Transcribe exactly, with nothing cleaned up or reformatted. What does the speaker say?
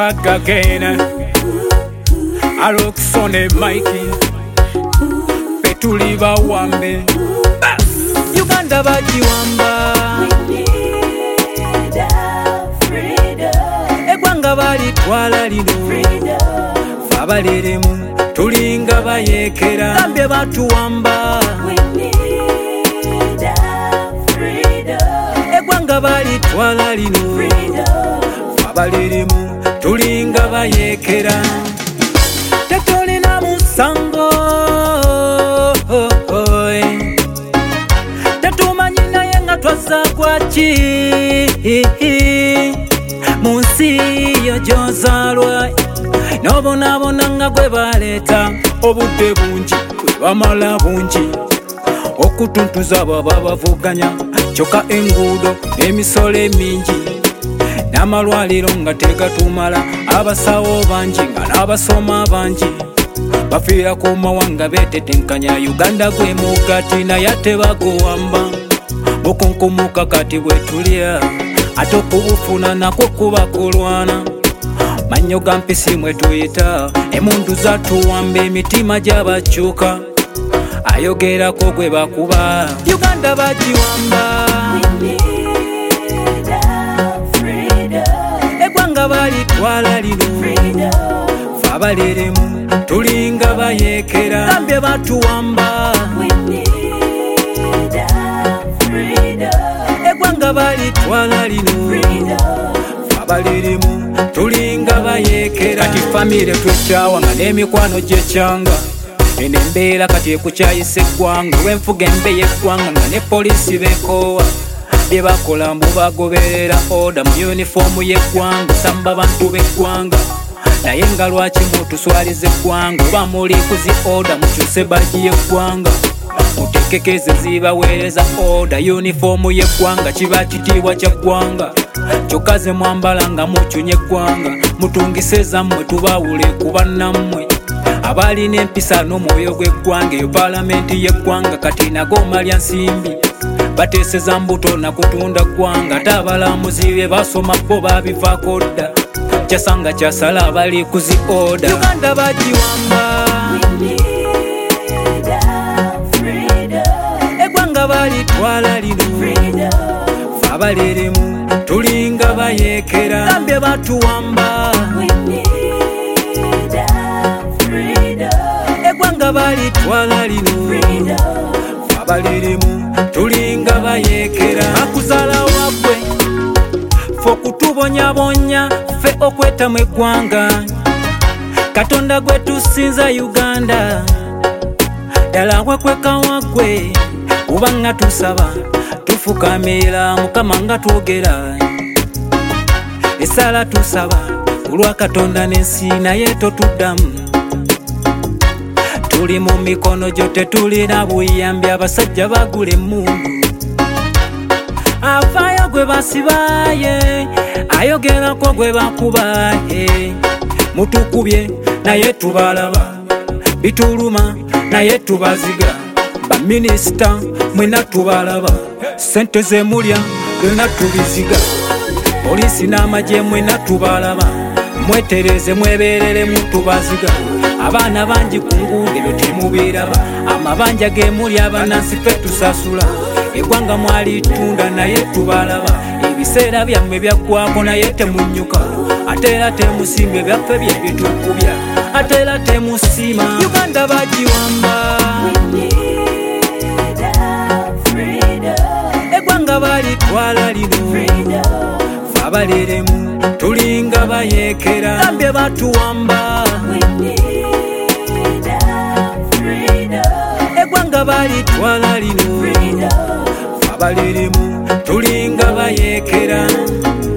back again. Alokson and Mikey Petuliva Wambe Uganda bajiwamba Egwanga balitwala lino Fabaliremu tulinga bayekera Gambye batuwamba Egwanga balitwala lino Fabaliremu tulinga bayekera Tetolina musango Tetumanyi naye nga twaza kwaki Munsi yo gy'ozaalwa N'obonaabona nga gwe baleeta Obudde bungi bwe bamala bungi Okutuntuza baba bavuganya Kyokka enguudo n'emisolo emingi N'amalwaliro nga tegatumala Abasawo bangi nga n'abasoma bangi Bafiira ku mawanga beetetenkanya Uganda gwe mugati naye ate baguwamba Bukunkumuka kati bwe tulya ate okubufuna nakwo kuba kulwana Mannyo ga mpisi mwe tuyita Emundu zatuwamba emitima gy'abakyuka Ayogerako gwe bakuba Uganda bagiwamba Egwanga balitwala lino Fabaliremu tulinga bayekera Gambye batuwamba Egwanga balitwala lino Fabaliremu tulinga bayekera Kati famire twekyawa nga n'emikwano gyekyanga Eno embeera kati ekukyayisa eggwanga Lw'enfuga embe y'eggwanga nga ne polisi beekoowa Bye bakola mbu bagoberera order mu yunifoomu y'eggwanga Samba bantu b'eggwanga Naye nga lwaki mutuswaliza eggwanga Oba muli kuzi order mukyuse baji y'eggwanga Mutekekeze zibaweereza order yunifoomu y'eggwanga Kiba kitiibwa kya ggwanga Kyokka ze mwambala nga mukyunya eggwanga Mutungise zammwe tubaawule ku bannammwe Abalina empisa n'omwoyo gw'eggwanga Eyo paalamenti y'eggwanga kati nago malya nsimbi Bateeseza mbuto na kutunda ggwanga Ate abalamuzi be basoma bo babivaako dda Kyasanga kyasala abali kuzi order Uganda bagiwamba Egwanga balitwala lino Fabaliremu tulinga bayekera Gambye batuwamba Egwanga balitwala lino Fabaliremu tulinga bayekera Akuzala wabwe Ffe okutubonyabonya Ffe okwetamu eggwanga Katonda gwe tusinza Uganda Ddala wekweka wagwe Kuba nga tusaba Tufukamira Mukama nga twogera Esala tusaba Kulwa Katonda n'ensi naye totuddamu Tuli mu mikono gyo tetulina buyambi Abasajja bagula emmundu Avaayo gwe basibaye Ayogerako gwe bakubaye Mutukubye naye tubalaba Bituluma naye tubaziga Baminisita mwena tubalaba Sente ze mulya byonna tubiziga Polisi n'amagye mwena tubalaba Mwetereze mweberere mutubaziga Abaana bangi ku nguudo temubiraba Amabanja ge mulya abanansi ffe tusasula Eggwanga mwalitunda naye tubalaba Ebiseera byammwe byaggwako naye temunnyuka Ate era temusiima ebyaffe bye bitukubya Ate era temusiima Uganda bagiwamba Egwanga balitwala lino Fabaliremu tulinga bayekera Gambye batuwamba Egwanga balitwala lino Fabaliremu tulinga bayekera